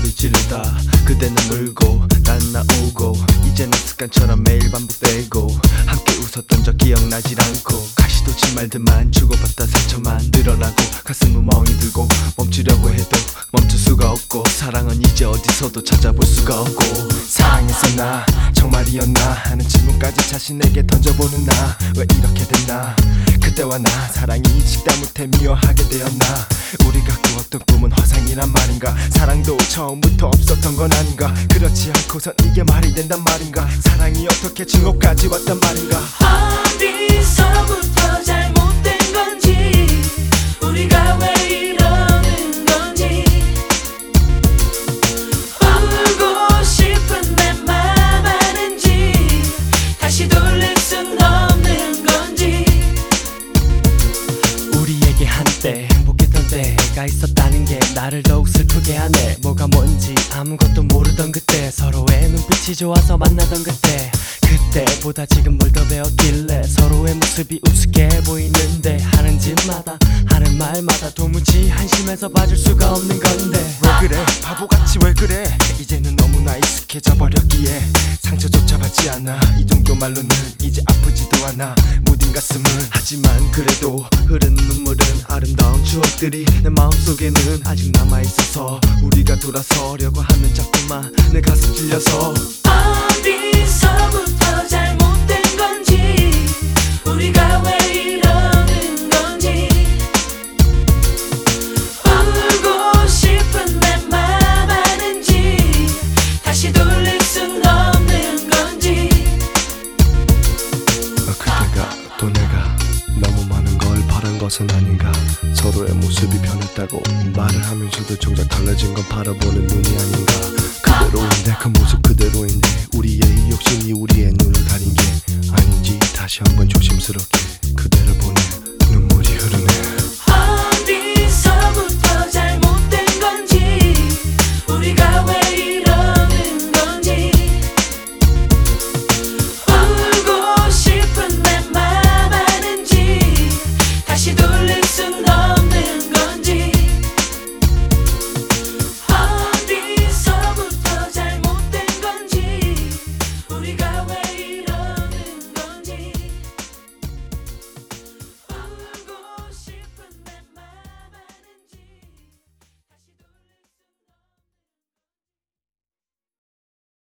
소리 지르다 그대는 물고 난 나오고 이제는 습관처럼 매일 반복되고 함께 웃었던 적 기억나질 않고 가시도 질말들만 주고받다 상처만 늘어나고 가슴은 멍이 들고 멈추려고 해도 멈출 수가 없고 사랑은 이제 어디서도 찾아볼 수가 없고 사랑했었나 정말이었나 하는 질문까지 자신에게 던져보는 나 왜 이렇게 됐나 그때와 나 사랑이 식다 못해 미워하게 되었나 우리가 꾸었던 꿈은 화상이란 말인가 사랑도 처음부터 없었던 건 아닌가 그렇지 않고선 이게 말이 된단 말인가 사랑이 어떻게 증오까지 왔단 말인가 어디서부터 잘못된 건지 우리가 왜 이러는 건지 울고 싶은 내 맘 아는지 다시 돌릴 순 없는 건지 우리에게 한때 행복했던 때가 있었다는 게 나를 더욱 슬프게 하네 뭐가 뭔지 아무것도 모르던 그때 서로의 눈빛이 좋아서 만나던 그때보다 지금 뭘 더 배웠길래 서로의 모습이 우습게 보이는데 하는 짓마다 하는 말마다 도무지 한심해서 봐줄 수가 없는 건데 왜 그래 바보같이 왜 그래 이제는 너무나 익숙해져 버렸기에 상처조차 받지 않아 이 정도 말로는 이제 아프지도 않아 무딘 가슴은 하지만 그래도 흐르는 눈물은 아름다운 추억들이 내 마음속에는 아직 남아있어서 우리가 돌아서려고 하면 자꾸만 내 가슴 찔려서 어디서부터 잘못된 건지 우리가 왜 이러는 건지 울고 싶은 내 맘 아는지 다시 돌릴 순 없는 건지 그대가 또 내가 너무 많은 걸 바란 것은 아닌가 서로의 모습이 변했다고 말을 하면서도 정작 달라진 건 바라보는 눈이 아닌가 그대로인데 그 모습 그대로인데 우리의 욕심이 우리의 눈을 가린 게 아닌지 다시 한번 조심스럽게 그대를 보네